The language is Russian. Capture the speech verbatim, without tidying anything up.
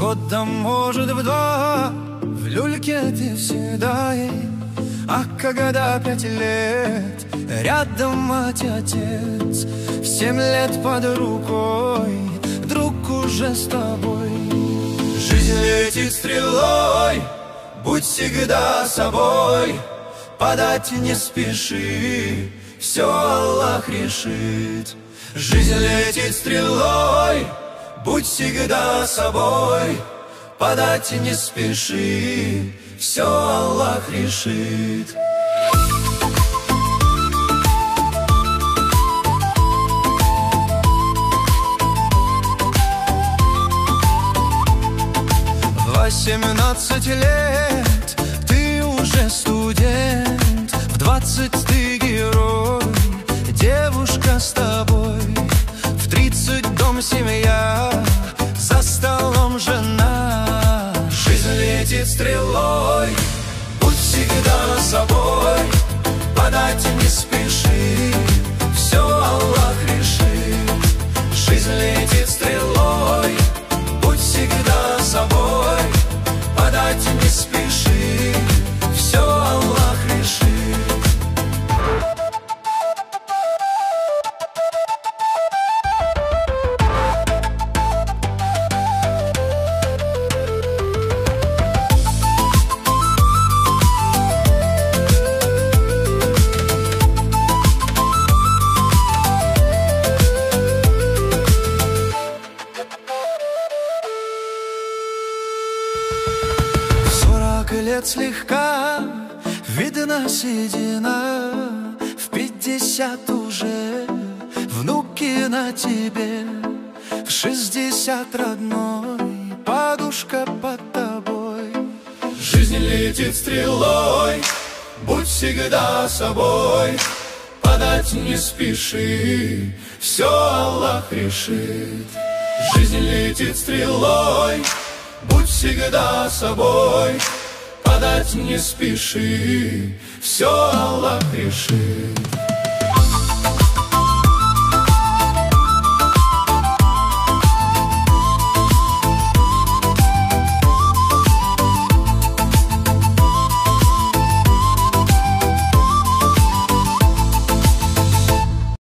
года, может, в два, в люльке ты всегда ей. А когда пять лет, рядом мать и отец, в семь лет под рукой, друг уже с тобой. Жизнь летит стрелой, будь всегда собой, подать не спеши, все Аллах решит. Жизнь летит стрелой, будь всегда собой, подать не спеши, все Аллах решит. Восемнадцать лет, ты уже студент, в двадцать ты герой, девушка с тобой, в тридцать дом, семья, за столом жена. Жизнь летит стрелой, будь всегда собой, подать не спеши, все Аллах решит. Жизнь летит стрелой, будь всегда собой, подать не спеши, все Аллах решит. Лет слегка видна седина, в пятьдесят уже внуки на тебе, в шестьдесят родной подушка под тобой. Жизнь летит стрелой, будь всегда собой, подать не спеши, все Аллах решит. Жизнь летит стрелой, будь всегда собой, подать не спеши, все Аллах решит.